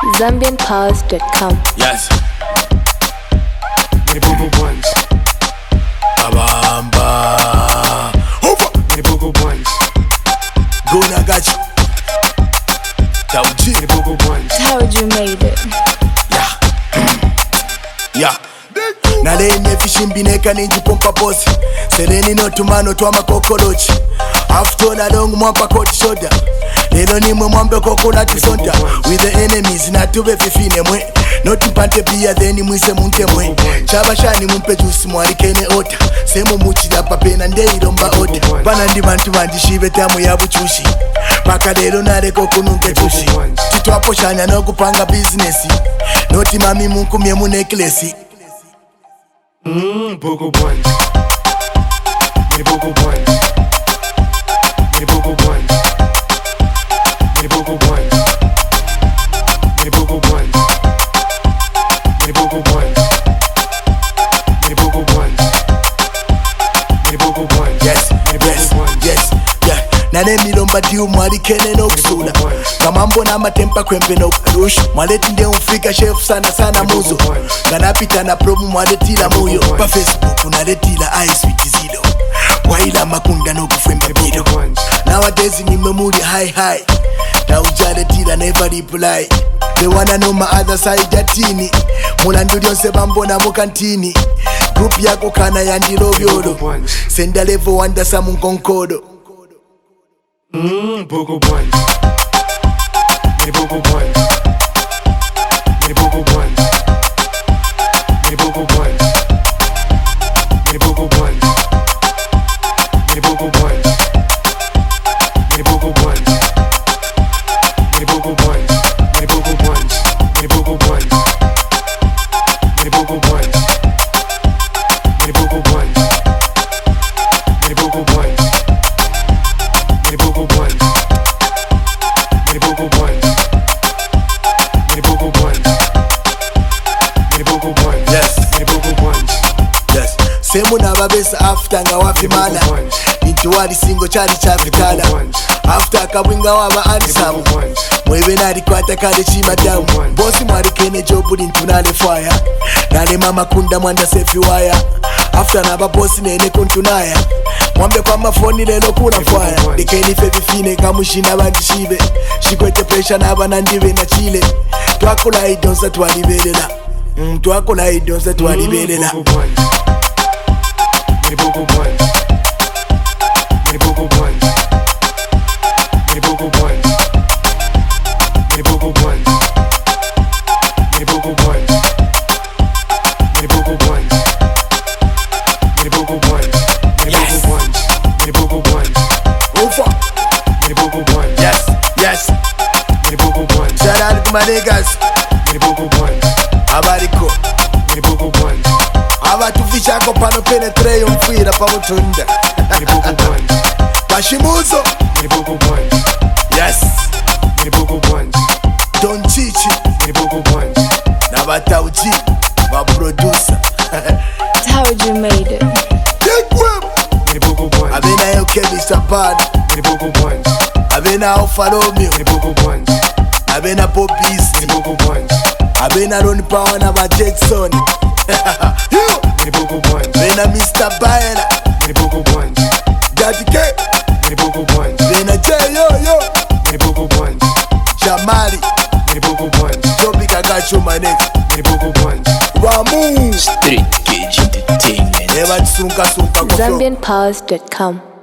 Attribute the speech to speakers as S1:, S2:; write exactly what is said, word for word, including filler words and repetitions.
S1: Zambian Pause dot com.
S2: Yes. The Bobo Boys. Abamba. Over. The Bobo Boys. Go na got you. Tauji. The Bobo Boys.
S1: How you made it?
S2: Yeah. Yeah. Na lenye fishimbineka ninji pompa bosi. Sereni no tumano tuama kokorochi. After na long mwampa cold shoulder. Lelo ni mwe mwambe kokona tisonta. With the enemies na tube fifine mwe. Noti mpante pia theni mwise munte mwe. Chaba shani mumpe juice mwari kene ota. Semu muchida papena ndeiro mba ota. Pana ndi mantu mandi shibe tamu ya buchushi. Paka lelo nare kokununke chushi. Titu hapo shanya no kupanga businessi. Noti mami munku mie mu necklace.
S3: Mmm, Bogo Boys. The Bogo Boys. The Bogo Boys. The Bogo Boys. The Bogo Boys. The Bogo Boys. The Bogo Boys. The Bogo Boys.
S2: Yes, yes, yes, yeah. Nane milomba diu mwari kene no kusula. Kamambo na matempa kwempe no rush. Mwaleti nde umfika chef sana sana muzo. Ganapita na promu mwaleti la muyo. Pa Facebook unaleti la ice with zero. Waila makunda no kufemba bido. Nowadays ni memuri high high. Na ujale tila never reply. They wanna know my other side jatini. Mulandu yonse bambo na mukantini. Group yako kana yandilo vyolo. Senda level wanda samu nkonkodo.
S3: Mmm, Bogo Boys. The Bogo Boys. The Bogo Boys. The Bogo Boys. The Bogo Boys. The Bogo Boys. The Bogo Boys. The Bogo Boys. The Bogo Boys. The Bogo Boys. The Bogo Boys. The Bogo Boys. The Bogo Boys. The Bogo Boys. The Bogo Boys. The Bogo Boys. The Bogo Boys.
S2: Yes,
S3: The Bogo Boys.
S2: yes. Semu na babesa after nga wafi mana. Intu wali singo chali chapitala. After akabwinga waba alisamu. Mwewe nari kwata kade chima damu. Bosi mwari kene jobu nintu nale fire. Nale mama kunda mwanda sefi wire. After naba bosi nene kuntunaya. Mwambe kwa mafoni lelo kuna fire. Dekeni fevi fine kamushina bandishibe. Shikwete pressure naba nandiwe na chile. Twakula idonsa twalibelela. Mm, twakula idonsa twalibelela.
S3: The Bogo Boys. The Bogo Boys. The Bogo Boys. The Bogo Boys. The Bogo Boys. The Bogo Boys. The Bogo Boys. The Bogo Boys. The Bogo Boys. The Bogo Boys.
S2: Over.
S3: The Bogo Boys.
S2: Yes, yes.
S3: The Bogo Boys.
S2: Shout out to my niggas.
S3: The Bogo Boys.
S2: Abariko.
S3: The Bogo Boys.
S2: Abatufisha ko pano penetre yomfira pa mutunda.
S3: The Bogo Boys.
S2: Bashimuzo.
S3: The Bogo Boys.
S2: Yes.
S3: The Bogo Boys.
S2: Don Chichi.
S3: The Bogo Boys.
S2: Na batauji. Wa producer.
S1: How you made it?
S2: Take web.
S3: The Bogo Boys.
S2: Abena yo Kevin Sapad.
S3: The Bogo Boys.
S2: Abena Alfa Romeo.
S3: The Bogo Boys.
S2: Abena Pop Beast.
S3: The Bogo Boys.
S2: Abena Ron Power na ba Jackson. Yo.
S3: The Bogo Boys.
S2: Abena Mister Baela.
S3: The Bogo Boys.
S2: Daddy K.
S3: The Bogo Boys.
S2: Abena J yo yo.
S3: The Bogo Boys.
S2: Jamali.
S3: The Bogo Boys.
S2: Topic I got you my next.
S3: The Bogo Boys.
S2: Ramu.
S4: Street Cage Entertainment.
S2: Never sunka sunka koso.
S1: Zambian Pause dot com.